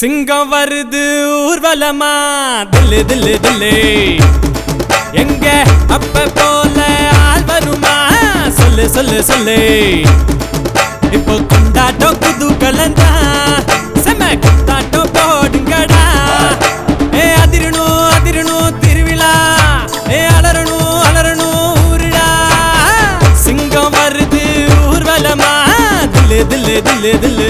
சிங்கம் வருது ஊர்வலமா தில்லு தில்லு தில்லு எங்க அப்ப போல ஆள் வருமா சொல்லு சொல்லு சொல்லு இப்போ கொண்டாட்டம் புது கலந்தா செம கொண்டாட்டம் போடுங்கடா ஏ அதிரணும் அதிரணும் திருவிழா ஏ அலறணும் அலறணும் ஊருடா சிங்கம் வருது ஊர்வலமா தில்லு தில்லு தில்லு தில்லு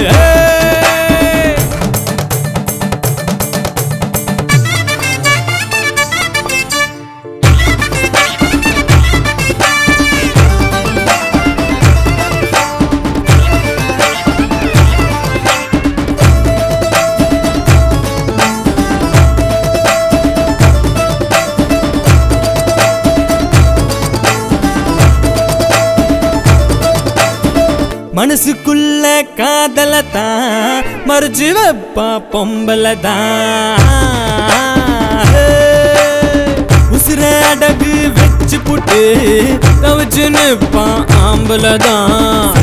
மனசுக்குள்ள காதலதான் மறுச்சு வைப்பா பொம்பலதான் உசுர அடகு வச்சு புட்டு கவச்சு நிற்பான் ஆம்பலதான்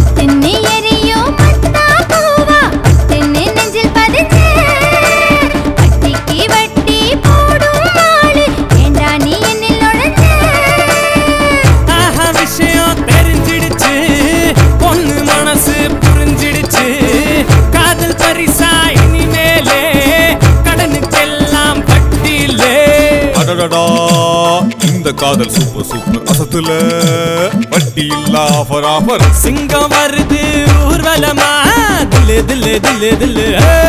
இந்த காதல் சூப்பர் சூப்பர் அசத்துல வட்டி இல்ல ஆஃபர் ஆஃபர் சிங்கம் வருது ஊர்வலமா தில்லு தில்லு தில்லு தில்லு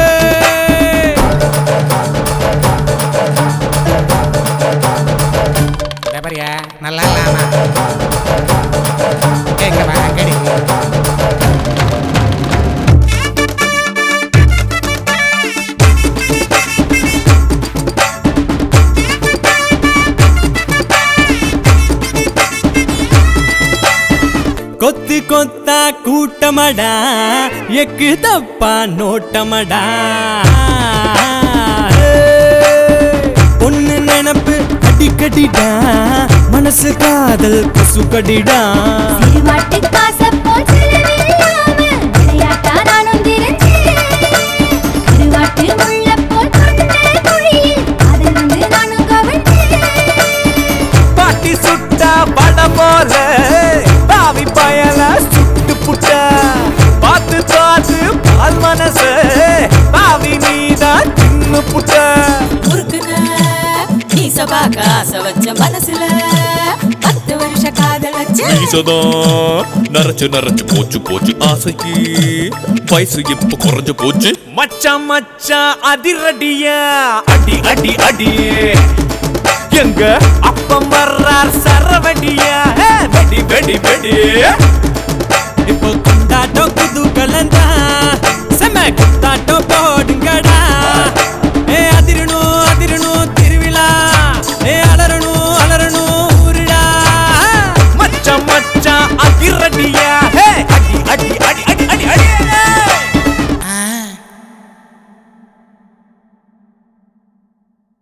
நல்லா எங்க வாங்கடி கொத்து கொத்தா கூட்டமடா எக்கு தப்பா நோட்டமடா பொண்ணு நினப்பு அடிக்கடிடா மனசு காதல் குசு கடிடா பாட்டி சுட்டா பட போல பாவி பயல சுட்டு புட்ட பார்த்து பார்த்து பால் மனச பாவி நீதான் தின்னு புட்ட மனசுல 10 வருஷ காதல் வச்சு நரைச்சு நரைச்சு போச்சு போச்சு ஆசைக்கு வயசு இப்ப குறைஞ்சு போச்சு மச்சான் மச்சான் அதிரடியா அடி அடி அடி எங்க அப்பம் வர்றார் சரவடியா வெடி வெடி வெடி இப்போ கொண்டாட்டம் புது கலந்தா